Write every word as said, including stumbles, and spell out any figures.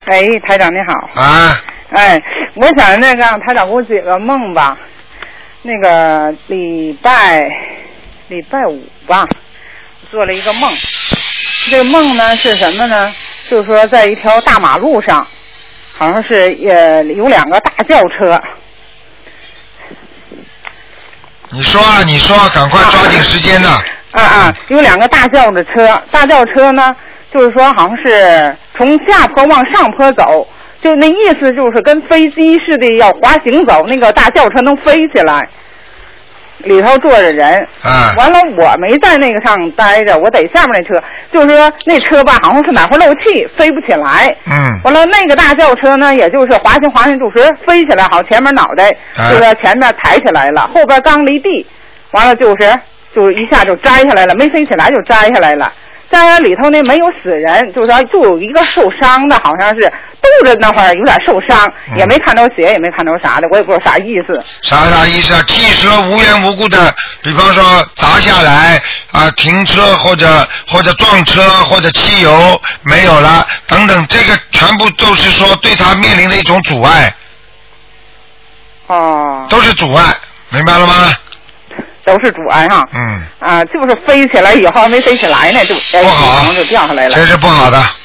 哎，台长你好。 啊。 哎，我想那个让台长给我解个梦吧。那个礼拜礼拜五吧，做了一个梦。这个梦呢是什么呢？就是说在一条大马路上，好像是呃有两个大轿车。 你说啊，你说，赶快抓紧时间呢。 啊啊，有两个大轿的车，大轿车呢，就是说好像是从下坡往上坡走，就那意思就是跟飞机似的要滑行走，那个大轿车能飞起来，里头坐着人。 啊。 完了，我没在那个上待着，我在下面那车，就是说那车吧，好像是哪块漏气，飞不起来。 嗯。 完了，那个大轿车呢，也就是滑行滑行，就是飞起来，好，前面脑袋就是前面抬起来了，后边刚离地，完了就是。就一下就摘下来了，没飞起来就摘下来了。摘下里头呢没有死人，就是说就有一个受伤的，好像是肚子那块儿有点受伤，嗯、也没看着血，也没看着啥的，我也不知道啥意思。 啥啥意思啊？汽车无缘无故的，比方说砸下来啊、呃，停车或者或者撞车或者汽油没有了等等，这个全部都是说对他面临的一种阻碍。 哦。 都是阻碍，明白了吗？ 都是阻碍哈， 嗯， 啊，就是飞起来以后没飞起来呢，就不好， 就掉下来了， 这是不好的。